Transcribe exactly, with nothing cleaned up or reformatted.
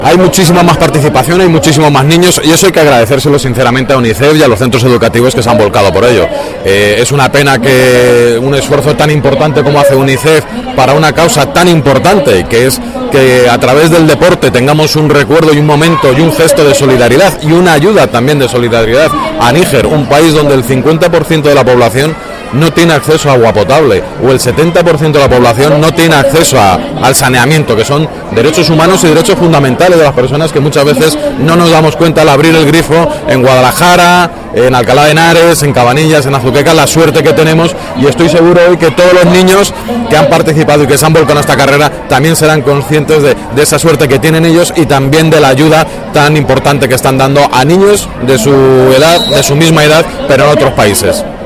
Hay muchísima más participación, hay muchísimos más niños y eso hay que agradecérselo sinceramente a UNICEF y a los centros educativos que se han volcado por ello. Eh, es una pena que un esfuerzo tan importante como hace UNICEF para una causa tan importante, que es que a través del deporte tengamos un recuerdo y un momento y un gesto de solidaridad y una ayuda también de solidaridad a Níger, un país donde el cincuenta por ciento de la población no tiene acceso a agua potable o el setenta por ciento de la población no tiene acceso a, al saneamiento, que son derechos humanos y derechos fundamentales de las personas que muchas veces no nos damos cuenta al abrir el grifo en Guadalajara, en Alcalá de Henares, en Cabanillas, en Azuqueca, la suerte que tenemos, y estoy seguro hoy que todos los niños que han participado y que se han volcado en esta carrera también serán conscientes de, de esa suerte que tienen ellos y también de la ayuda tan importante que están dando a niños de su edad, de su misma edad, pero en otros países.